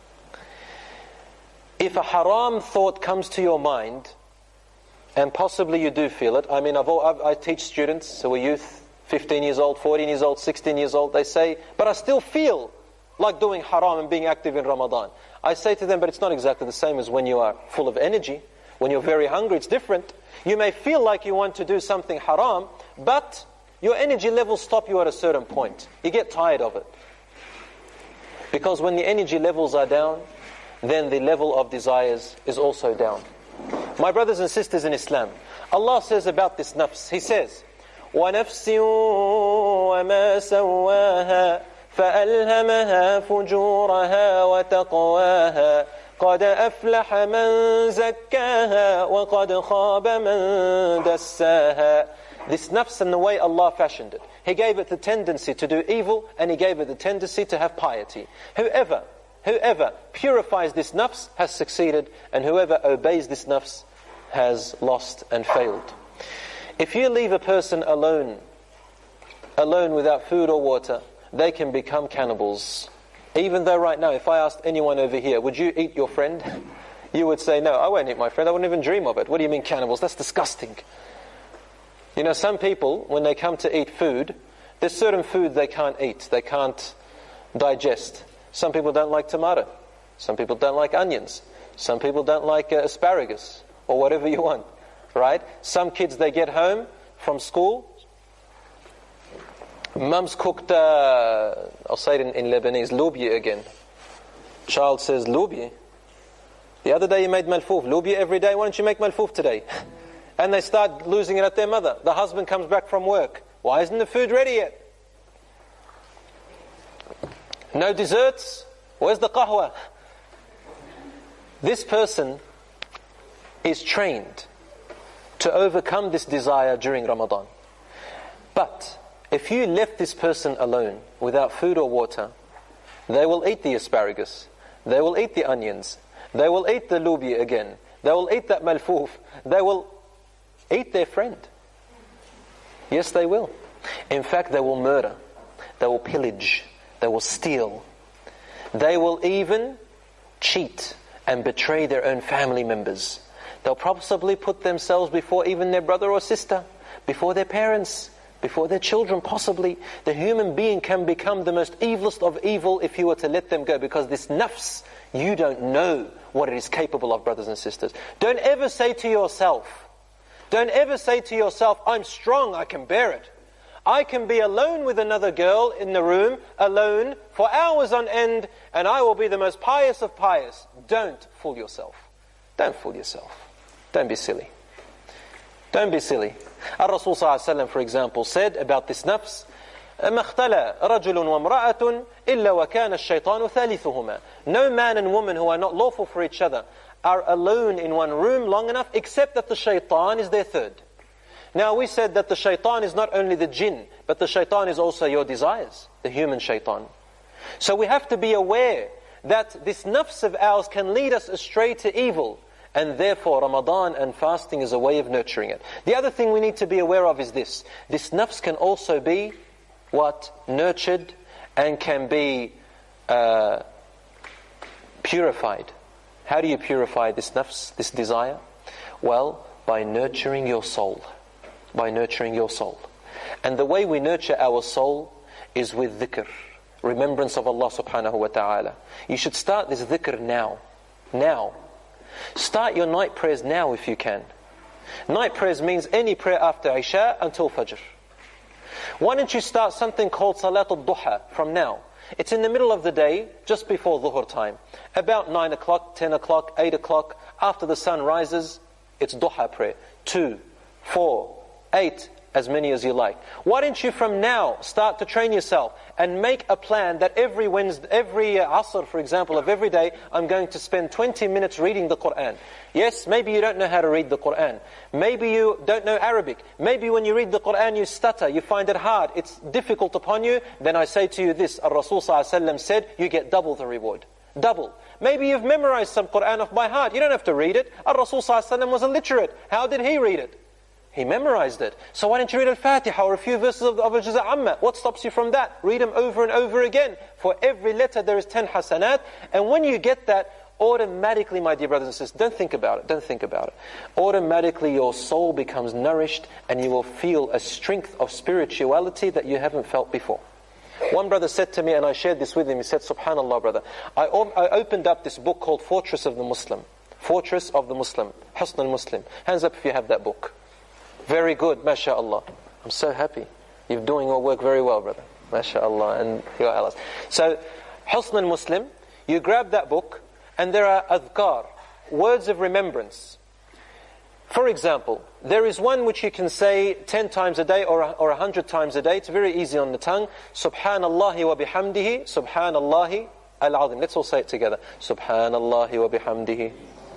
If a haram thought comes to your mind, and possibly you do feel it. I mean, I teach students who are youth, 15 years old, 14 years old, 16 years old. They say, but I still feel like doing haram and being active in Ramadan. I say to them, but it's not exactly the same as when you are full of energy. When you're very hungry, it's different. You may feel like you want to do something haram, but your energy levels stop you at a certain point. You get tired of it. Because when the energy levels are down, then the level of desires is also down. My brothers and sisters in Islam, Allah says about this nafs, He says, وَنَفْسٍ وَمَا سَوَّاهَا فَأَلْهَمَهَا فُجُورَهَا وَتَقْوَاهَا قَدْ أَفْلَحَ مَنْ زَكَّاهَا وَقَدْ خَابَ مَنْ دَسَّاهَا. This nafs and the way Allah fashioned it. He gave it the tendency to do evil, and He gave it the tendency to have piety. Whoever purifies this nafs has succeeded, and whoever obeys this nafs has lost and failed. If you leave a person alone without food or water, they can become cannibals. Even though right now, if I asked anyone over here, would you eat your friend? You would say, no, I won't eat my friend. I wouldn't even dream of it. What do you mean cannibals? That's disgusting. You know, some people, when they come to eat food, there's certain food they can't eat. They can't digest. Some people don't like tomato. Some people don't like onions. Some people don't like asparagus or whatever you want, right? Some kids, they get home from school. Mum's cooked, I'll say it in Lebanese, lubia again. Child says, lubia? The other day you made malfouf. Lubia every day, why don't you make malfouf today? And they start losing it at their mother. The husband comes back from work. Why isn't the food ready yet? No desserts? Where's the qahwa? This person is trained to overcome this desire during Ramadan. But if you left this person alone without food or water, they will eat the asparagus, they will eat the onions, they will eat the lubi again, they will eat that malfouf, they will eat their friend. Yes, they will. In fact, they will murder, they will pillage, they will steal. They will even cheat and betray their own family members. They'll possibly put themselves before even their brother or sister, before their parents, before their children possibly. The human being can become the most evilest of evil if you were to let them go, because this nafs, you don't know what it is capable of, brothers and sisters. Don't ever say to yourself, I'm strong, I can bear it. I can be alone with another girl in the room, alone, for hours on end, and I will be the most pious of pious. Don't fool yourself. Don't fool yourself. Don't be silly. Don't be silly. Ar-Rasul ﷺ, for example, said about this nafs, مَا اخْتَلَى رَجُلٌ وَامْرَأَةٌ إِلَّا وَكَانَ الشَّيْطَانُ ثَالِثُهُمَا. No man and woman who are not lawful for each other are alone in one room long enough, except that the shaitan is their third. Now we said that the shaitan is not only the jinn, but the shaitan is also your desires, the human shaitan. So we have to be aware that this nafs of ours can lead us astray to evil, and therefore Ramadan and fasting is a way of nurturing it. The other thing we need to be aware of is this. This nafs can also be nurtured and can be purified. How do you purify this nafs, this desire? Well, by nurturing your soul. By nurturing your soul. And the way we nurture our soul is with dhikr, remembrance of Allah subhanahu wa ta'ala. You should start this dhikr now. Now. Start your night prayers now if you can. Night prayers means any prayer after Isha until Fajr. Why don't you start something called Salatul Duha from now? It's in the middle of the day, just before Dhuhr time. About 9 o'clock, 10 o'clock, 8 o'clock, after the sun rises, it's Duha prayer. 2, 4, 8, as many as you like. Why don't you from now start to train yourself and make a plan that every Asr, for example, of every day, I'm going to spend 20 minutes reading the Qur'an. Yes, maybe you don't know how to read the Qur'an. Maybe you don't know Arabic. Maybe when you read the Qur'an you stutter, you find it hard, it's difficult upon you. Then I say to you this, Rasul said, you get double the reward. Double. Maybe you've memorized some Qur'an off by heart. You don't have to read it. Rasul was illiterate. How did he read it? He memorized it. So why don't you read Al-Fatiha or a few verses of Al-Juz' Amma? What stops you from that? Read them over and over again. For every letter there is 10 hasanat. And when you get that, automatically, my dear brothers and sisters, don't think about it, don't think about it. Automatically your soul becomes nourished and you will feel a strength of spirituality that you haven't felt before. One brother said to me, and I shared this with him, he said, SubhanAllah brother, I opened up this book called Fortress of the Muslim. Fortress of the Muslim. Husn al-Muslim. Hands up if you have that book. Very good, mashaAllah. I'm so happy. You're doing your work very well, brother. MashaAllah. And your Allah. So, Husn al-Muslim, you grab that book, and there are adhkar, words of remembrance. For example, there is one which you can say 10 times a day or 100 times a day. It's very easy on the tongue. Subhanallahi wa bihamdihi, Subhanallahi al-azim. Let's all say it together. Subhanallahi wa bihamdihi,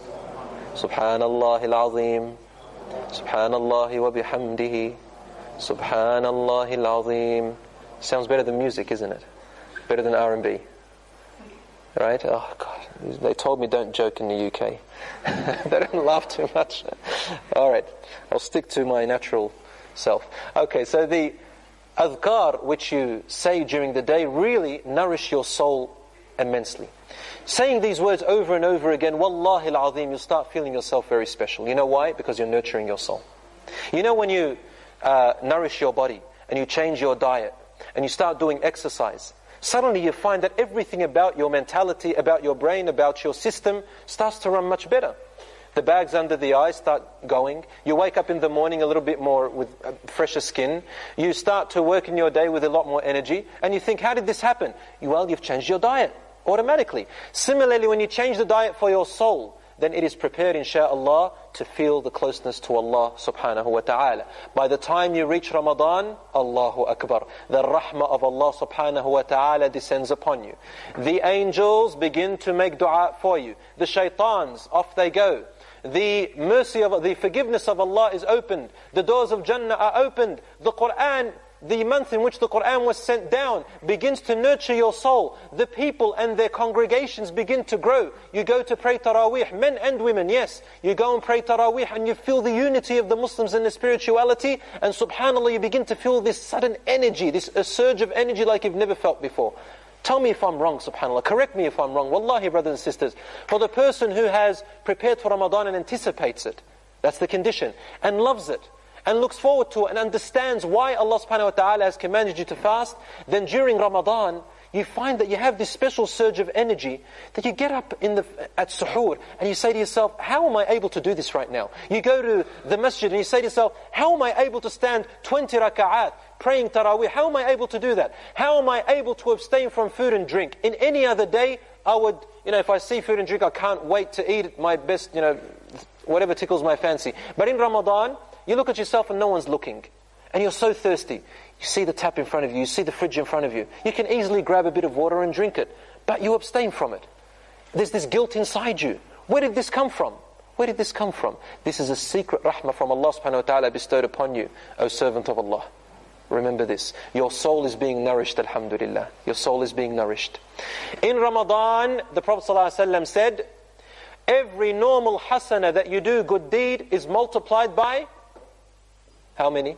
Subhanallahi al-azim. Subhanallahi wa bihamdihi, Subhanallahi al-azim. Sounds better than music, isn't it? Better than R&B. Right? Oh God, they told me don't joke in the UK. They don't laugh too much. Alright, I'll stick to my natural self. Okay, so the adhkar which you say during the day really nourish your soul immensely. Saying these words over and over again, Wallahi al-azim, you'll start feeling yourself very special. You know why? Because you're nurturing your soul. You know when you nourish your body and you change your diet and you start doing exercise, suddenly you find that everything about your mentality, about your brain, about your system starts to run much better. The bags under the eyes start going. You wake up in the morning a little bit more with fresher skin. You start to work in your day with a lot more energy. And you think, how did this happen? Well, you've changed your diet. Automatically. Similarly, when you change the diet for your soul, then it is prepared, insha'Allah, to feel the closeness to Allah subhanahu wa ta'ala. By the time you reach Ramadan, Allahu Akbar, the rahmah of Allah subhanahu wa ta'ala descends upon you. The angels begin to make dua for you. The shaitans, off they go. The mercy of, the forgiveness of Allah is opened. The doors of Jannah are opened. The Qur'an, the month in which the Qur'an was sent down, begins to nurture your soul. The people and their congregations begin to grow. You go to pray Taraweeh, men and women, yes. You go and pray Taraweeh and you feel the unity of the Muslims and the spirituality. And subhanAllah, you begin to feel this sudden energy, this surge of energy like you've never felt before. Tell me if I'm wrong, subhanAllah. Correct me if I'm wrong. Wallahi, brothers and sisters. For the person who has prepared for Ramadan and anticipates it, that's the condition, and loves it, and looks forward to it and understands why Allah subhanahu wa ta'ala has commanded you to fast, then during Ramadan, you find that you have this special surge of energy that you get up at suhoor and you say to yourself, how am I able to do this right now? You go to the masjid and you say to yourself, how am I able to stand 20 raka'at praying taraweeh? How am I able to do that? How am I able to abstain from food and drink? In any other day, I would, if I see food and drink, I can't wait to eat my best, whatever tickles my fancy. But in Ramadan, you look at yourself and no one's looking. And you're so thirsty. You see the tap in front of you. You see the fridge in front of you. You can easily grab a bit of water and drink it. But you abstain from it. There's this guilt inside you. Where did this come from? Where did this come from? This is a secret rahmah from Allah subhanahu wa ta'ala bestowed upon you, O servant of Allah. Remember this. Your soul is being nourished, alhamdulillah. Your soul is being nourished. In Ramadan, the Prophet ﷺ said, every normal hasana that you do, good deed, is multiplied by how many?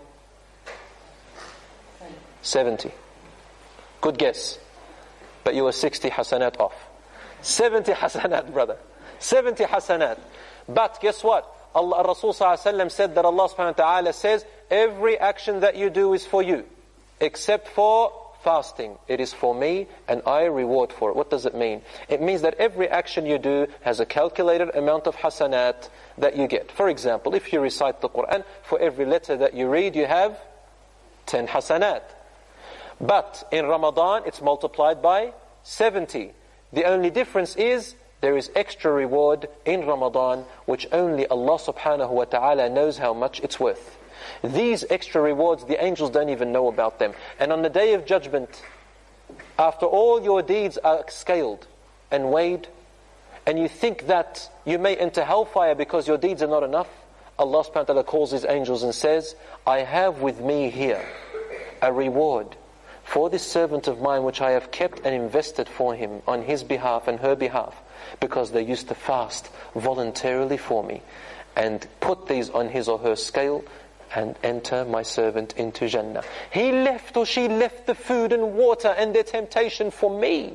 70. Good guess. But you were 60 hasanat off. 70 hasanat, brother. 70 hasanat. But guess what? Rasul ﷺ said that Allah subhanahu wa ta'ala says, every action that you do is for you, except for fasting, it is for me and I reward for it. What does it mean? It means that every action you do has a calculated amount of hasanat that you get. For example, if you recite the Quran, for every letter that you read, you have 10 hasanat. But in Ramadan, it's multiplied by 70. The only difference is there is extra reward in Ramadan, which only Allah subhanahu wa ta'ala knows how much it's worth. These extra rewards, the angels don't even know about them. And on the Day of Judgment, after all your deeds are scaled and weighed, and you think that you may enter hellfire because your deeds are not enough, Allah subhanahu wa ta'ala calls His angels and says, I have with me here a reward for this servant of mine which I have kept and invested for him on his behalf and her behalf, because they used to fast voluntarily for me, and put these on his or her scale and enter my servant into Jannah. He left or she left the food and water and their temptation for me.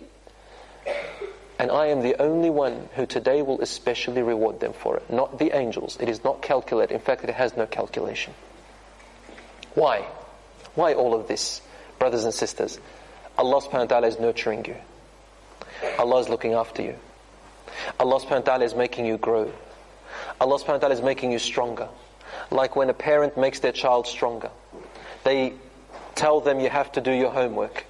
And I am the only one who today will especially reward them for it. Not the angels. It is not calculated. In fact, it has no calculation. Why? Why all of this? Brothers and sisters, Allah subhanahu wa ta'ala is nurturing you. Allah is looking after you. Allah subhanahu wa ta'ala is making you grow. Allah subhanahu wa ta'ala is making you stronger. Like when a parent makes their child stronger. They tell them you have to do your homework.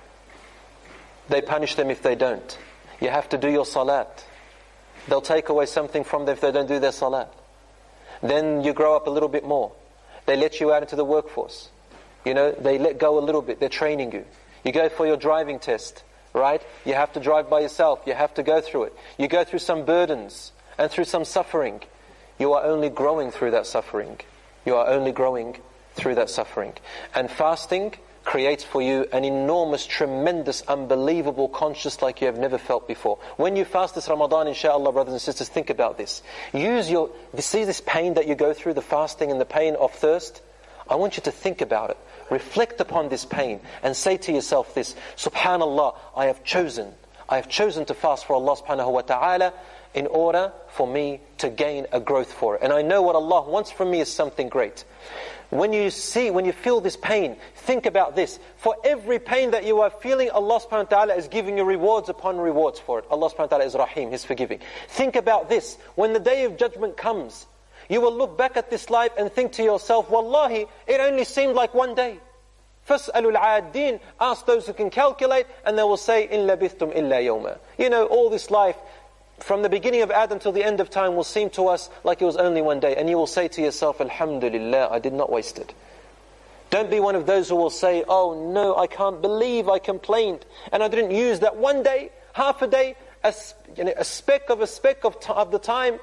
They punish them if they don't. You have to do your salat. They'll take away something from them if they don't do their salat. Then you grow up a little bit more. They let you out into the workforce. They let go a little bit. They're training you. You go for your driving test, right? You have to drive by yourself. You have to go through it. You go through some burdens and through some suffering. You are only growing through that suffering. You are only growing through that suffering. And fasting creates for you an enormous, tremendous, unbelievable conscience like you have never felt before. When you fast this Ramadan, inshallah, brothers and sisters, think about this. See this pain that you go through, the fasting and the pain of thirst? I want you to think about it. Reflect upon this pain and say to yourself this, Subhanallah, I have chosen to fast for Allah subhanahu wa ta'ala in order for me to gain a growth for it. And I know what Allah wants from me is something great. When you feel this pain, think about this. For every pain that you are feeling, Allah subhanahu wa ta'ala is giving you rewards upon rewards for it. Allah subhanahu wa ta'ala is Rahim, He's forgiving. Think about this. When the Day of Judgment comes, you will look back at this life and think to yourself, Wallahi, it only seemed like one day. فَاسْأَلُوا الْعَادِينَ, ask those who can calculate, and they will say, إِن لَبِثْتُمْ إِلَّا يَوْمًا. All this life, from the beginning of Adam till the end of time, will seem to us like it was only one day. And you will say to yourself, Alhamdulillah, I did not waste it. Don't be one of those who will say, oh no, I can't believe I complained, and I didn't use that one day, half a day, a speck of the time.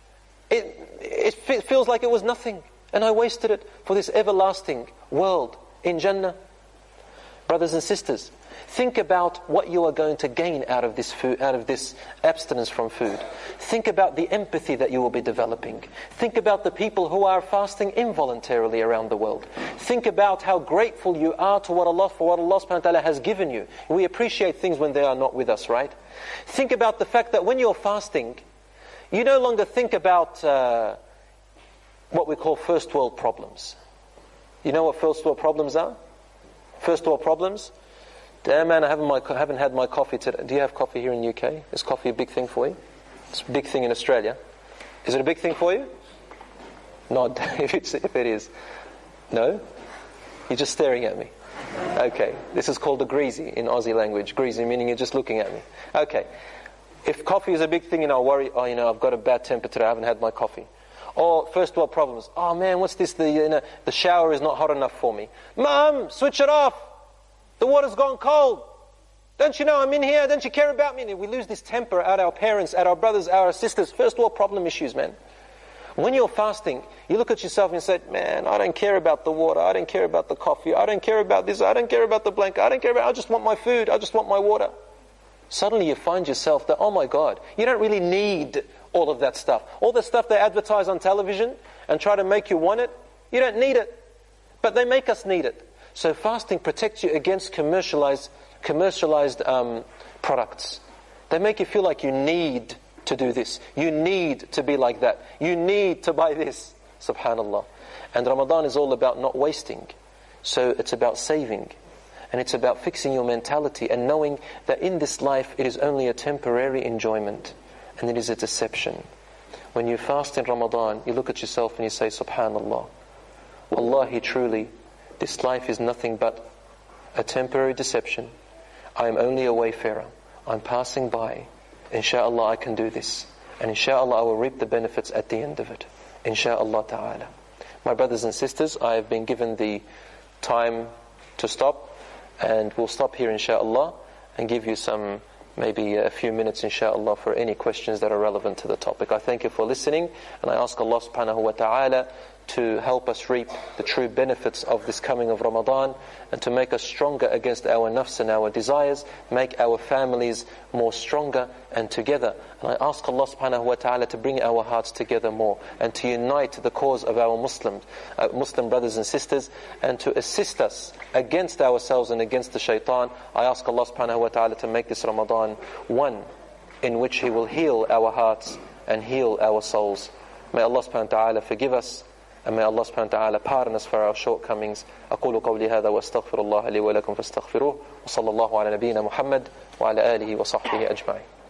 It feels like it was nothing, and I wasted it for this everlasting world in Jannah. Brothers and sisters, think about what you are going to gain out of this food, out of this abstinence from food. Think about the empathy that you will be developing. Think about the people who are fasting involuntarily around the world. Think about how grateful you are to for what Allah subhanahu wa ta'ala has given you. We appreciate things when they are not with us, right? Think about the fact that when you're fasting, you no longer think about what we call first world problems. You know what first world problems are? First world problems? Damn man, I haven't had my coffee today. Do you have coffee here in the UK? Is coffee a big thing for you? It's a big thing in Australia. Is it a big thing for you? Nod if it is. No? You're just staring at me. Okay. This is called a greasy in Aussie language. Greasy meaning you're just looking at me. Okay. If coffee is a big thing, I'll worry, I've got a bad temper today, I haven't had my coffee. Or first world problems. Oh man, what's this? The shower is not hot enough for me. Mom, switch it off. The water's gone cold. Don't you know I'm in here? Don't you care about me? And we lose this temper at our parents, at our brothers, our sisters. First world problem issues, man. When you're fasting, you look at yourself and say, man, I don't care about the water. I don't care about the coffee. I don't care about this. I don't care about the blanket. I just want my food. I just want my water. Suddenly you find yourself that, oh my God, you don't really need all of that stuff. All the stuff they advertise on television and try to make you want it, you don't need it. But they make us need it. So fasting protects you against commercialized products. They make you feel like you need to do this. You need to be like that. You need to buy this. Subhanallah. And Ramadan is all about not wasting. So it's about saving. And it's about fixing your mentality and knowing that in this life it is only a temporary enjoyment and it is a deception. When you fast in Ramadan, you look at yourself and you say, Subhanallah, Wallahi truly, this life is nothing but a temporary deception. I am only a wayfarer. I'm passing by. Insha'Allah I can do this. And insha'Allah I will reap the benefits at the end of it. Insha'Allah ta'ala. My brothers and sisters, I have been given the time to stop. And we'll stop here insha'Allah and give you maybe a few minutes insha'Allah for any questions that are relevant to the topic. I thank you for listening, and I ask Allah subhanahu wa ta'ala to help us reap the true benefits of this coming of Ramadan and to make us stronger against our nafs and our desires, make our families more stronger and together. And I ask Allah subhanahu wa ta'ala to bring our hearts together more and to unite the cause of our Muslim brothers and sisters and to assist us against ourselves and against the shaitan. I ask Allah subhanahu wa ta'ala to make this Ramadan one in which He will heal our hearts and heal our souls. May Allah subhanahu wa ta'ala forgive us. And may Allah subhanahu wa ta'ala pardon us for our shortcomings. أقول قولي هذا وأستغفر الله لي ولكم فاستغفروه وصلى الله على نبينا محمد وعلى آله وصحبه أجمعين.